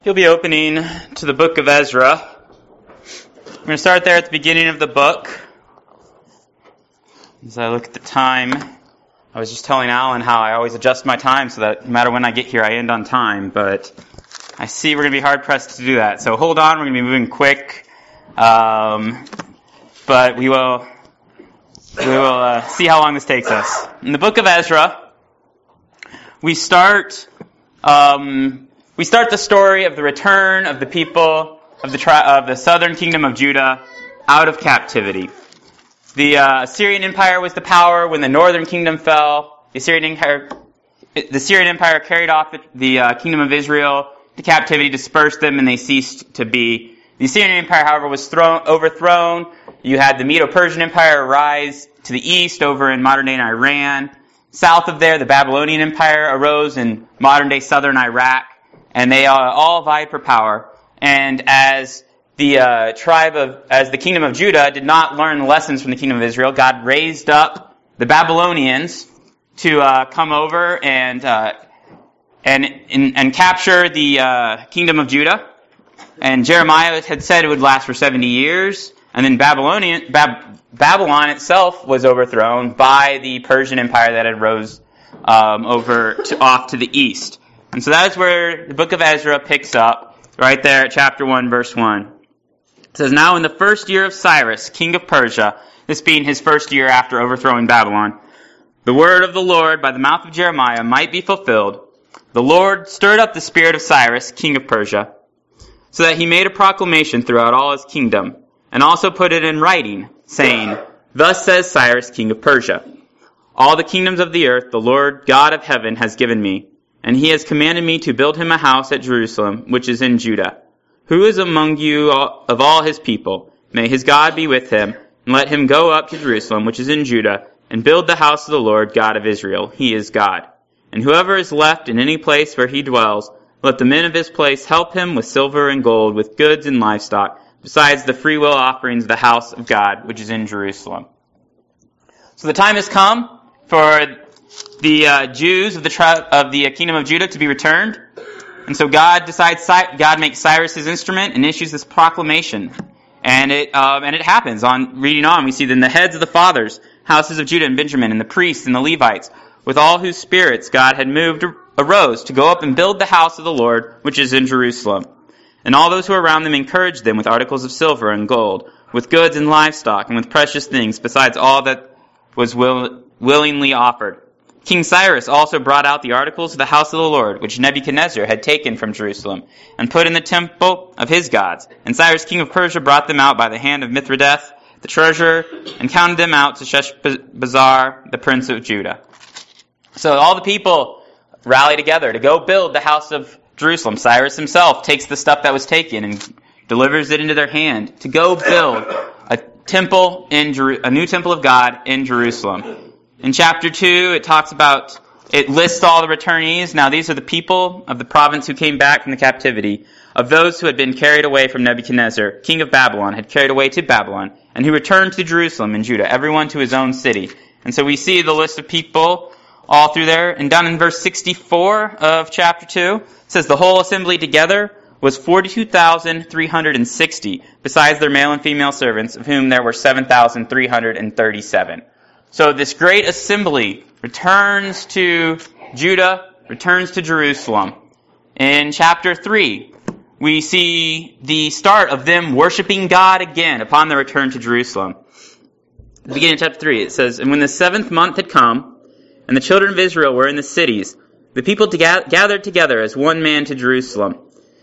You'll be opening to the book of Ezra. We're going to start there at the beginning of the book. As I look at the time, I was just telling Alan how I always adjust my time so that no matter when I get here, I end on time. But I see we're going to be hard-pressed to do that. So hold on, we're going to be moving quick. But we will see how long this takes us. In the book of Ezra, we start the story of the return of the people of the southern kingdom of Judah out of captivity. The Assyrian Empire was the power when the northern kingdom fell. The Assyrian Empire carried off the kingdom of Israel to captivity, dispersed them, and they ceased to be. The Assyrian Empire, however, was overthrown. You had the Medo-Persian Empire rise to the east over in modern-day Iran. South of there, the Babylonian Empire arose in modern-day southern Iraq. And they all vied for power. And as the kingdom of Judah did not learn the lessons from the kingdom of Israel, God raised up the Babylonians to come over and capture the kingdom of Judah. And Jeremiah had said it would last for 70 years. And then Babylon itself was overthrown by the Persian Empire that had rose off to the east. And so that is where the book of Ezra picks up, right there at chapter 1, verse 1. It says, "Now in the first year of Cyrus, king of Persia," this being his first year after overthrowing Babylon, "the word of the Lord by the mouth of Jeremiah might be fulfilled. The Lord stirred up the spirit of Cyrus, king of Persia, so that he made a proclamation throughout all his kingdom, and also put it in writing, saying, 'Thus says Cyrus, king of Persia, all the kingdoms of the earth the Lord God of heaven has given me. And he has commanded me to build him a house at Jerusalem, which is in Judah. Who is among you of all his people? May his God be with him, and let him go up to Jerusalem, which is in Judah, and build the house of the Lord God of Israel. He is God. And whoever is left in any place where he dwells, let the men of his place help him with silver and gold, with goods and livestock, besides the freewill offerings of the house of God, which is in Jerusalem.'" So the time has come for the Jews of the kingdom of Judah to be returned. And so God makes Cyrus his instrument and issues this proclamation. And it happens. Reading on, we see then the heads of the fathers, houses of Judah and Benjamin, and the priests and the Levites, with all whose spirits God had moved, arose to go up and build the house of the Lord, which is in Jerusalem. And all those who were around them encouraged them with articles of silver and gold, with goods and livestock, and with precious things, besides all that was willingly offered. King Cyrus also brought out the articles of the house of the Lord, which Nebuchadnezzar had taken from Jerusalem, and put in the temple of his gods. And Cyrus, king of Persia, brought them out by the hand of Mithridates, the treasurer, and counted them out to Sheshbazzar, the prince of Judah. So all the people rally together to go build the house of Jerusalem. Cyrus himself takes the stuff that was taken and delivers it into their hand to go build a new temple of God in Jerusalem. In chapter 2, it lists all the returnees. Now these are the people of the province who came back from the captivity, of those who had been carried away from Nebuchadnezzar, king of Babylon, had carried away to Babylon, and who returned to Jerusalem and Judah, everyone to his own city. And so we see the list of people all through there. And down in verse 64 of chapter 2, it says, "The whole assembly together was 42,360, besides their male and female servants, of whom there were 7,337. So this great assembly returns to Judah, returns to Jerusalem. In chapter 3, we see the start of them worshiping God again upon their return to Jerusalem. Beginning of chapter 3, it says, "And when the 7th month had come, and the children of Israel were in the cities, the people gathered together as one man to Jerusalem."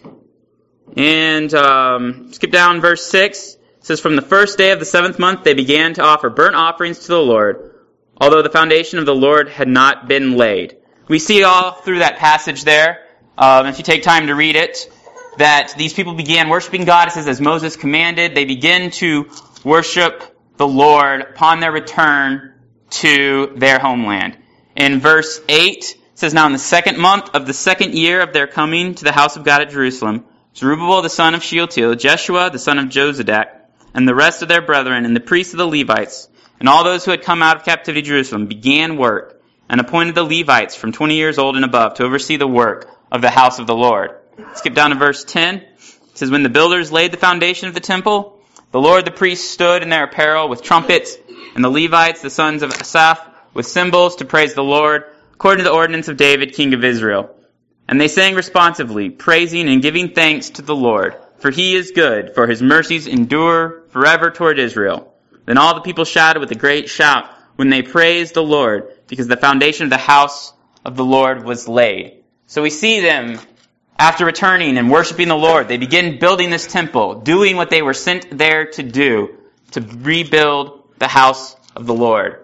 And skip down verse 6. It says, "From the first day of the 7th month they began to offer burnt offerings to the Lord, although the foundation of the Lord had not been laid." We see all through that passage there, if you take time to read it, that these people began worshiping God. It says, as Moses commanded, they begin to worship the Lord upon their return to their homeland. In verse 8, it says, "Now in the 2nd month of the 2nd year of their coming to the house of God at Jerusalem, Zerubbabel the son of Shealtiel, Jeshua the son of Jozadak, and the rest of their brethren, and the priests of the Levites, and all those who had come out of captivity to Jerusalem, began work, and appointed the Levites from 20 years old and above to oversee the work of the house of the Lord. Skip down to verse 10. It says, when the builders laid the foundation of the temple, the Lord the priests stood in their apparel with trumpets, and the Levites, the sons of Asaph, with cymbals to praise the Lord, according to the ordinance of David, king of Israel. And they sang responsively, praising and giving thanks to the Lord, for he is good, for his mercies endure forever toward Israel. Then all the people shouted with a great shout when they praised the Lord, because the foundation of the house of the Lord was laid. So we see them, after returning and worshiping the Lord, they begin building this temple, doing what they were sent there to do, to rebuild the house of the Lord.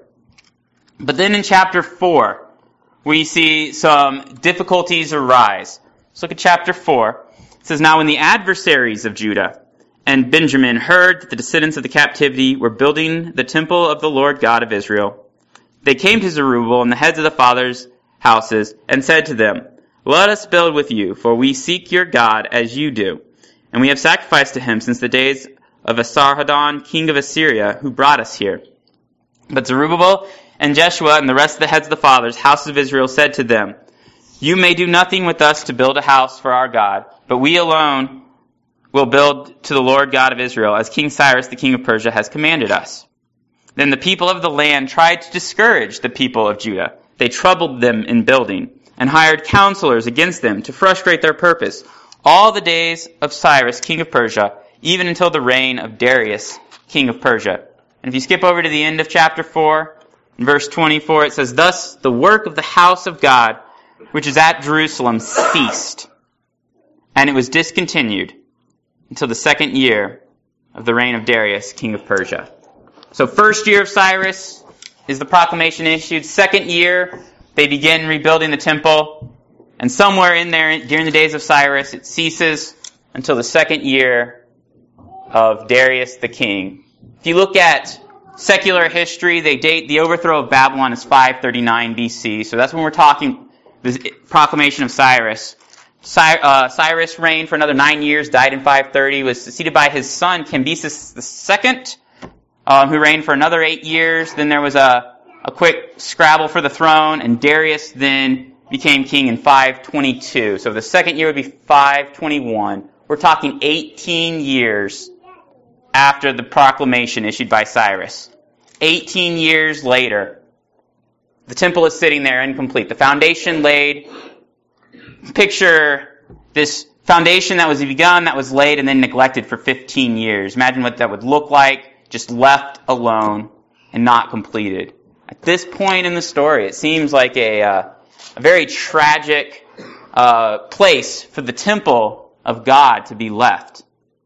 But then in chapter 4, we see some difficulties arise. Let's look at chapter 4. It says, now when the adversaries of Judah and Benjamin heard that the descendants of the captivity were building the temple of the Lord God of Israel, they came to Zerubbabel and the heads of the fathers' houses and said to them, let us build with you, for we seek your God as you do. And we have sacrificed to him since the days of Esarhaddon, king of Assyria, who brought us here. But Zerubbabel and Jeshua and the rest of the heads of the fathers' houses of Israel said to them, you may do nothing with us to build a house for our God, but we alone will build to the Lord God of Israel, as King Cyrus, the king of Persia, has commanded us. Then the people of the land tried to discourage the people of Judah. They troubled them in building, and hired counselors against them to frustrate their purpose, all the days of Cyrus, king of Persia, even until the reign of Darius, king of Persia. And if you skip over to the end of chapter 4, in verse 24, it says, thus the work of the house of God, which is at Jerusalem, ceased, and it was discontinued until the second year of the reign of Darius, king of Persia. So first year of Cyrus is the proclamation issued. Second year, they begin rebuilding the temple. And somewhere in there, during the days of Cyrus, it ceases until the second year of Darius the king. If you look at secular history, they date the overthrow of Babylon as 539 BC. So that's when we're talking the proclamation of Cyrus. Cyrus reigned for another 9 years, died in 530, was succeeded by his son Cambyses II, who reigned for another 8 years. Then there was a quick scrabble for the throne, and Darius then became king in 522. So the second year would be 521. We're talking 18 years after the proclamation issued by Cyrus. 18 years later, the temple is sitting there incomplete. The foundation laid. Picture this foundation that was begun, that was laid, and then neglected for 15 years. Imagine what that would look like, just left alone and not completed. At this point in the story, it seems like a very tragic place for the temple of God to be left.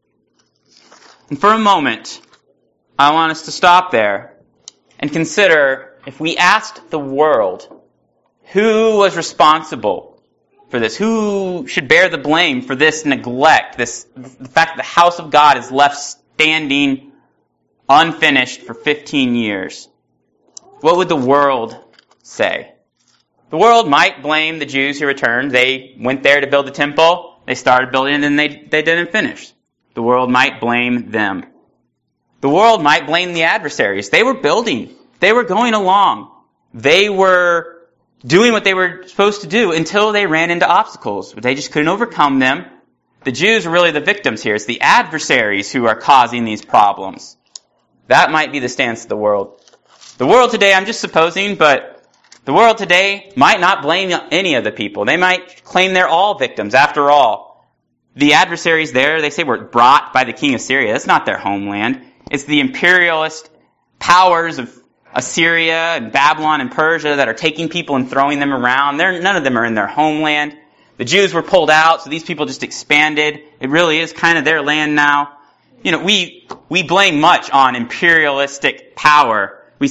And for a moment, I want us to stop there and consider, if we asked the world who was responsible for this, who should bear the blame for this neglect, the fact that the house of God is left standing unfinished for 15 years, what would the world say? The world might blame the Jews who returned. They went there to build the temple, they started building it, and they didn't finish. The world might blame them. The world might blame the adversaries. They were building. They were going along. They were doing what they were supposed to do until they ran into obstacles. But they just couldn't overcome them. The Jews are really the victims here. It's the adversaries who are causing these problems. That might be the stance of the world. The world today, I'm just supposing, but the world today might not blame any of the people. They might claim they're all victims. After all, the adversaries there, they say, were brought by the king of Syria. That's not their homeland. It's the imperialist powers of Assyria and Babylon and Persia that are taking people and throwing them around. None of them are in their homeland. The Jews were pulled out, so these people just expanded. It really is kind of their land now. You know, we blame much on imperialistic power. We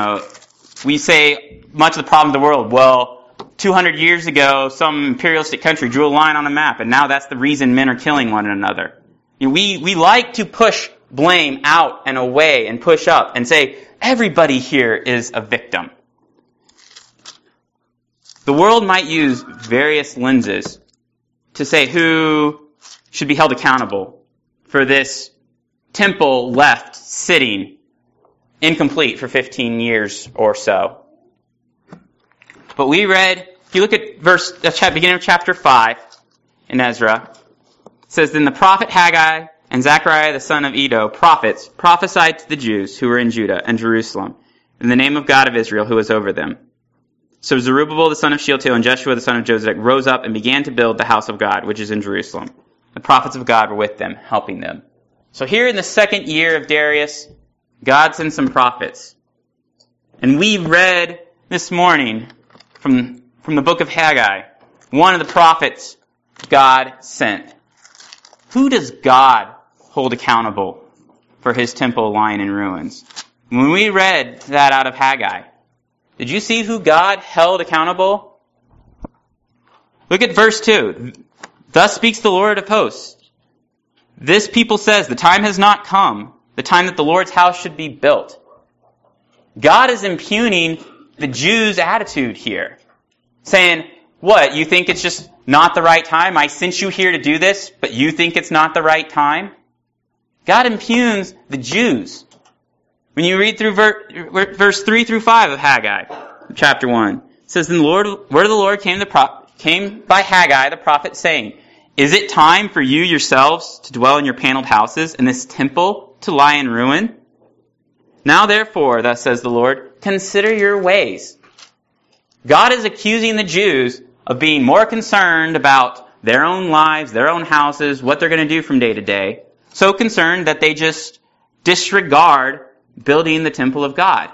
say much of the problem of the world, well, 200 years ago, some imperialistic country drew a line on a map, and now that's the reason men are killing one another. You know, we like to push blame out and away and push up and say, everybody here is a victim. The world might use various lenses to say who should be held accountable for this temple left sitting incomplete for 15 years or so. But we read, if you look at beginning of chapter 5, in Ezra. It says, Then the prophet Haggai and Zechariah the son of Iddo, prophets, prophesied to the Jews who were in Judah and Jerusalem in the name of God of Israel who was over them. So Zerubbabel the son of Shealtiel and Jeshua the son of Jozadak rose up and began to build the house of God, which is in Jerusalem. The prophets of God were with them, helping them. So here in the second year of Darius, God sends some prophets. And we read this morning from the book of Haggai, one of the prophets God sent. Who does God hold accountable for his temple lying in ruins? When we read that out of Haggai, did you see who God held accountable? Look at verse 2. Thus speaks the Lord of hosts. This people says, the time has not come, the time that the Lord's house should be built. God is impugning the Jews' attitude here. Saying, what, you think it's just not the right time? I sent you here to do this, but you think it's not the right time? God impugns the Jews. When you read through verse 3 through 5 of Haggai, chapter 1, it says, Then the word of the Lord came by Haggai the prophet, saying, Is it time for you yourselves to dwell in your paneled houses, and this temple to lie in ruin? Now therefore, thus says the Lord, consider your ways. God is accusing the Jews of being more concerned about their own lives, their own houses, what they're going to do from day to day. So concerned that they just disregard building the temple of God.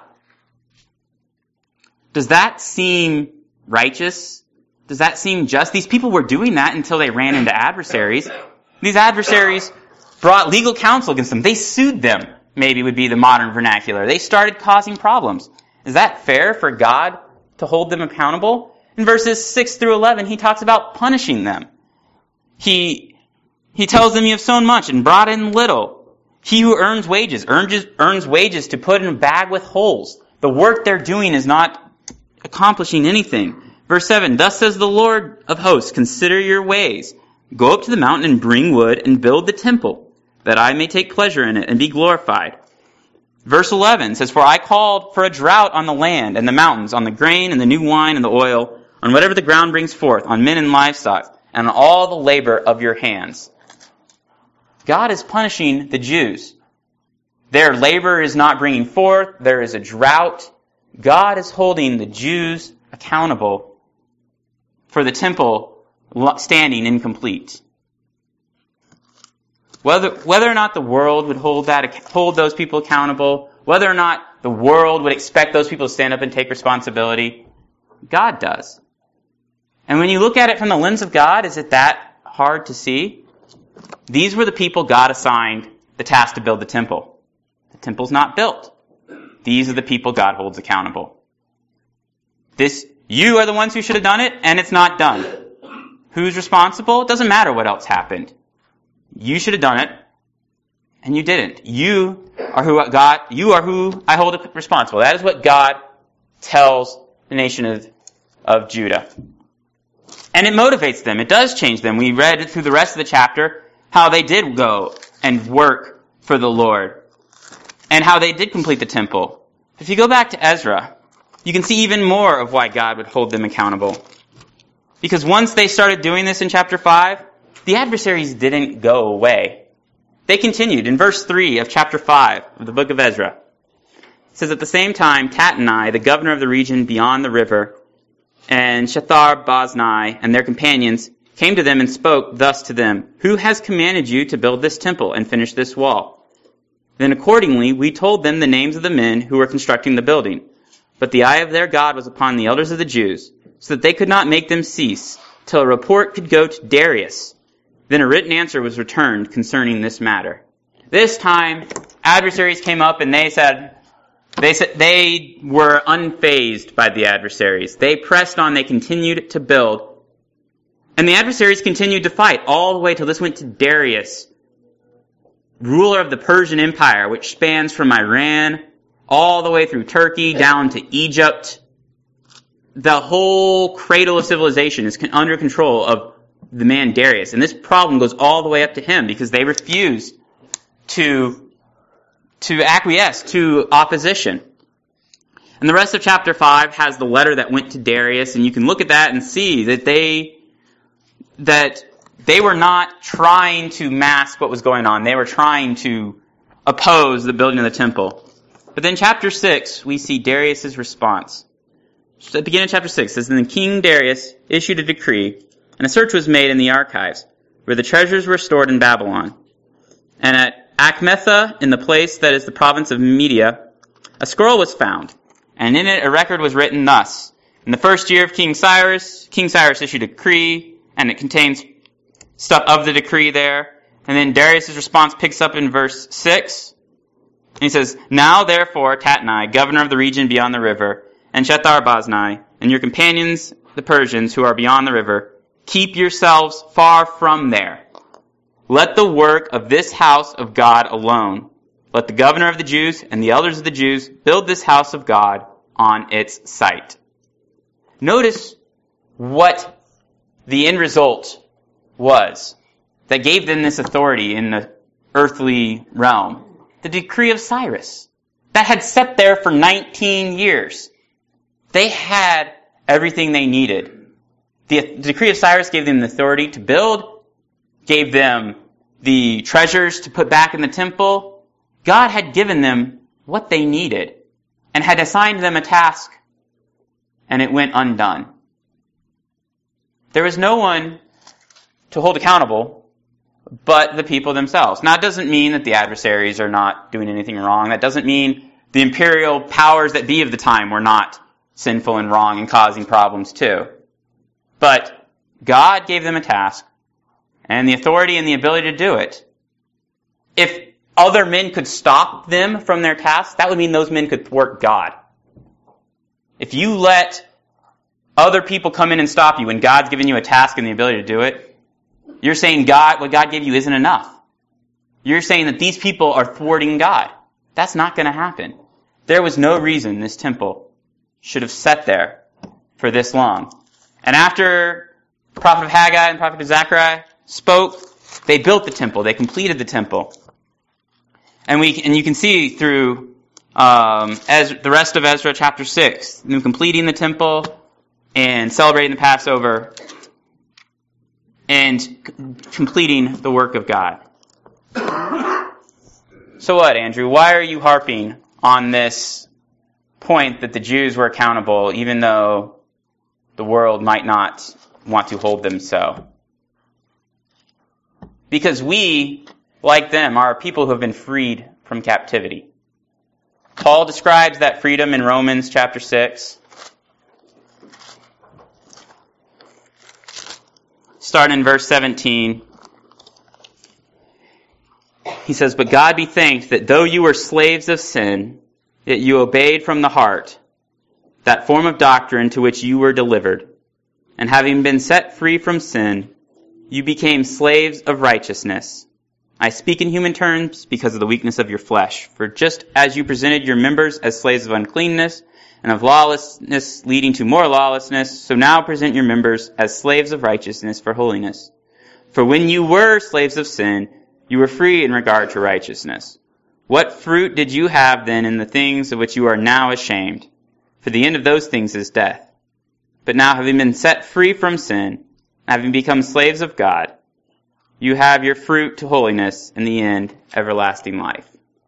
Does that seem righteous? Does that seem just? These people were doing that until they ran into adversaries. These adversaries brought legal counsel against them. They sued them, maybe would be the modern vernacular. They started causing problems. Is that fair for God to hold them accountable? In verses 6 through 11, he talks about punishing them. He tells them, you have sown much and brought in little. He who earns wages to put in a bag with holes. The work they're doing is not accomplishing anything. Verse 7, Thus says the Lord of hosts, consider your ways. Go up to the mountain and bring wood and build the temple, that I may take pleasure in it and be glorified. Verse 11 says, For I called for a drought on the land and the mountains, on the grain and the new wine and the oil, on whatever the ground brings forth, on men and livestock, and on all the labor of your hands. God is punishing the Jews. Their labor is not bringing forth. There is a drought. God is holding the Jews accountable for the temple standing incomplete. Whether or not the world would hold those people accountable, whether or not the world would expect those people to stand up and take responsibility, God does. And when you look at it from the lens of God, is it that hard to see? These were the people God assigned the task to build the temple. The temple's not built. These are the people God holds accountable. You are the ones who should have done it, and it's not done. Who's responsible? It doesn't matter what else happened. You should have done it, and you didn't. You are who I hold responsible. That is what God tells the nation of Judah. And it motivates them. It does change them. We read through the rest of the chapter how they did go and work for the Lord, and how they did complete the temple. If you go back to Ezra, you can see even more of why God would hold them accountable. Because once they started doing this in chapter 5, the adversaries didn't go away. They continued. In verse 3 of chapter 5 of the book of Ezra, it says, At the same time, Tattenai, the governor of the region beyond the river, and Shethar-Boznai and their companions came to them and spoke thus to them, Who has commanded you to build this temple and finish this wall? Then accordingly we told them the names of the men who were constructing the building. But the eye of their God was upon the elders of the Jews, so that they could not make them cease, till a report could go to Darius. Then a written answer was returned concerning this matter. This time, adversaries came up and they said they were unfazed by the adversaries. They pressed on, they continued to build. And the adversaries continued to fight all the way till this went to Darius, ruler of the Persian Empire, which spans from Iran all the way through Turkey down to Egypt. The whole cradle of civilization is under control of the man Darius. And this problem goes all the way up to him because they refused to acquiesce to opposition. And the rest of chapter 5 has the letter that went to Darius, and you can look at that and see that they were not trying to mask what was going on. They were trying to oppose the building of the temple. But then chapter 6, we see Darius' response. At the beginning of chapter 6, it says, "Then King Darius issued a decree, and a search was made in the archives, where the treasures were stored in Babylon. And at Achmetha, in the place that is the province of Media, a scroll was found, and in it a record was written thus. In the first year of King Cyrus issued a decree, and it contains stuff of the decree there. And then Darius' response picks up in verse 6. And he says, "Now therefore, Tatnai, governor of the region beyond the river, and Shethar-Boznai, and your companions, the Persians, who are beyond the river, keep yourselves far from there. Let the work of this house of God alone. Let the governor of the Jews and the elders of the Jews build this house of God on its site." Notice what the end result was that gave them this authority in the earthly realm. The decree of Cyrus that had sat there for 19 years. They had everything they needed. The decree of Cyrus gave them the authority to build, gave them the treasures to put back in the temple. God had given them what they needed and had assigned them a task, and it went undone. There was no one to hold accountable but the people themselves. Now, it doesn't mean that the adversaries are not doing anything wrong. That doesn't mean the imperial powers that be of the time were not sinful and wrong and causing problems too. But God gave them a task and the authority and the ability to do it. If other men could stop them from their task, that would mean those men could thwart God. If you let other people come in and stop you when God's given you a task and the ability to do it, you're saying what God gave you isn't enough. You're saying that these people are thwarting God. That's not going to happen. There was no reason this temple should have sat there for this long. And after the prophet of Haggai and the prophet of Zechariah spoke, they built the temple. They completed the temple. And you can see through the rest of Ezra chapter 6, them completing the temple and celebrating the Passover and completing the work of God. So what, Andrew? Why are you harping on this point that the Jews were accountable even though the world might not want to hold them so? Because we, like them, are people who have been freed from captivity. Paul describes that freedom in Romans chapter 6. Starting in verse 17. He says, "But God be thanked that though you were slaves of sin, yet you obeyed from the heart that form of doctrine to which you were delivered. And having been set free from sin, you became slaves of righteousness. I speak in human terms because of the weakness of your flesh. For just as you presented your members as slaves of uncleanness and of lawlessness leading to more lawlessness, so now present your members as slaves of righteousness for holiness. For when you were slaves of sin, you were free in regard to righteousness. What fruit did you have then in the things of which you are now ashamed? For the end of those things is death. But now, having been set free from sin, having become slaves of God, you have your fruit to holiness, in the end, everlasting life."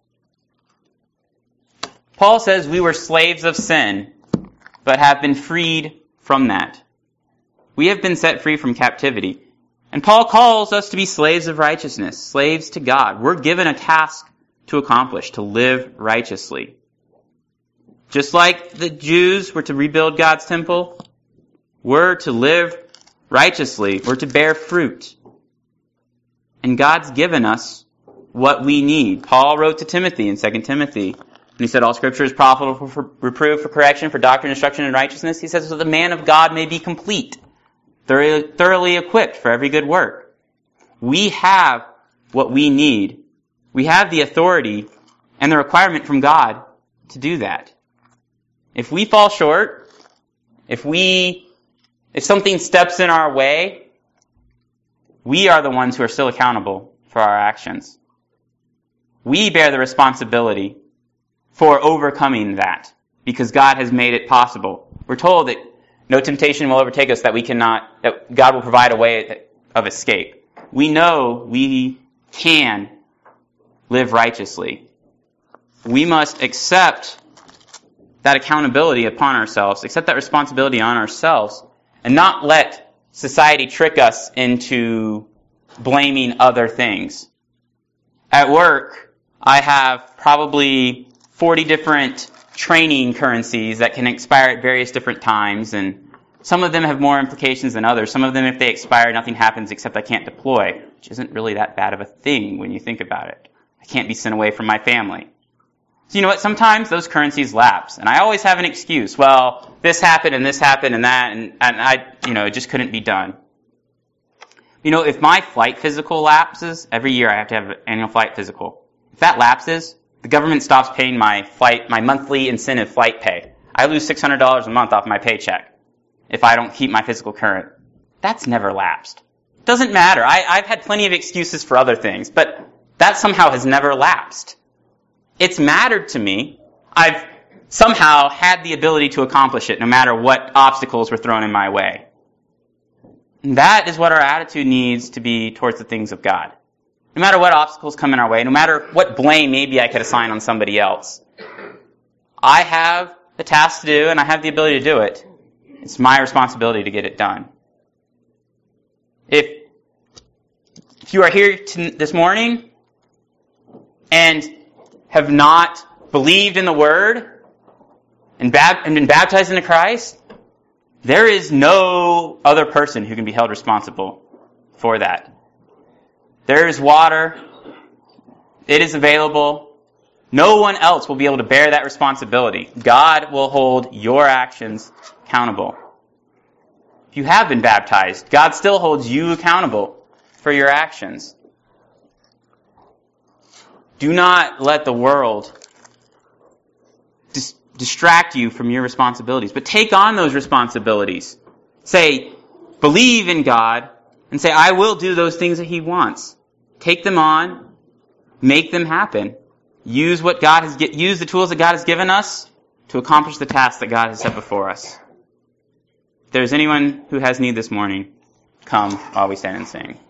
Paul says we were slaves of sin, but have been freed from that. We have been set free from captivity. And Paul calls us to be slaves of righteousness, slaves to God. We're given a task to accomplish, to live righteously. Just like the Jews were to rebuild God's temple, we're to live righteously. We're to bear fruit. And God's given us what we need. Paul wrote to Timothy in 2 Timothy, and he said, "All Scripture is profitable for reproof, for correction, for doctrine, instruction, and righteousness." He says, "So the man of God may be complete, thoroughly equipped for every good work." We have what we need. We have the authority and the requirement from God to do that. If we fall short, if something steps in our way, we are the ones who are still accountable for our actions. We bear the responsibility for overcoming that because God has made it possible. We're told that no temptation will overtake us that God will provide a way of escape. we know we can live righteously. We must accept that accountability upon ourselves, accept that responsibility on ourselves, and not let society trick us into blaming other things. At work, I have probably 40 different training currencies that can expire at various different times, and some of them have more implications than others. Some of them, if they expire, nothing happens except I can't deploy, which isn't really that bad of a thing when you think about it. I can't be sent away from my family. So you know what? Sometimes those currencies lapse, and I always have an excuse. Well, this happened and that, and I, it just couldn't be done. If my flight physical lapses, every year I have to have an annual flight physical. If that lapses, the government stops paying my monthly incentive flight pay. I lose $600 a month off my paycheck if I don't keep my physical current. That's never lapsed. Doesn't matter. I've had plenty of excuses for other things, but that somehow has never lapsed. It's mattered to me. I've somehow had the ability to accomplish it no matter what obstacles were thrown in my way. And that is what our attitude needs to be towards the things of God. No matter what obstacles come in our way, no matter what blame maybe I could assign on somebody else, I have the task to do and I have the ability to do it. It's my responsibility to get it done. If you are here this morning and have not believed in the Word and been baptized into Christ, there is no other person who can be held responsible for that. There is water. It is available. No one else will be able to bear that responsibility. God will hold your actions accountable. If you have been baptized, God still holds you accountable for your actions. Do not let the world distract you from your responsibilities, but take on those responsibilities. Say, believe in God, and say, I will do those things that He wants. Take them on, make them happen. Use the tools that God has given us to accomplish the task that God has set before us. If there's anyone who has need this morning, come while we stand and sing.